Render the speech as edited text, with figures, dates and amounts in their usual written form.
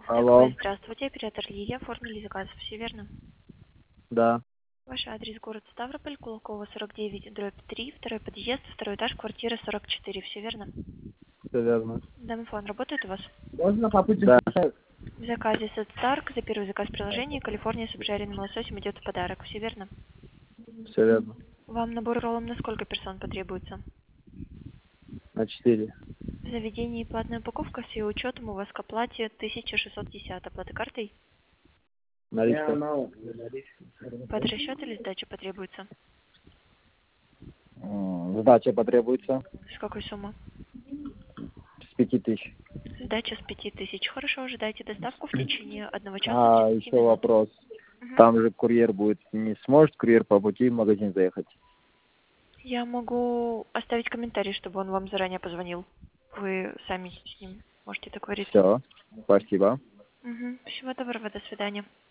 Алло. Здравствуйте, оператор Лилия, оформили заказ, все верно? Да, Ваш адрес город Ставрополь, Кулакова, 49, дробь 3, второй подъезд, второй этаж, квартира 44, все верно? все верно. Домофон работает у вас? Можно попутить? Да, В заказе Сет Старк за первый заказ приложения Калифорния с обжаренным лососем идет в подарок, все верно? все верно. Вам набор роллом на сколько персон потребуется? На 4. В заведении платная упаковка с ее учетом у вас к оплате 1610, оплата картой? Наличка. Под расчет или сдача потребуется? Сдача потребуется С какой суммы? с 5000. Сдача с 5000. Хорошо, ожидайте доставку в течение 1 часа А 30 еще минут. вопрос. Мгм. Там же курьер будет. Не сможет курьер по пути в магазин заехать? Я могу оставить комментарий, чтобы он вам заранее позвонил. Вы сами с ним можете договориться. Все. Спасибо. Мгм. Всего доброго, до свидания.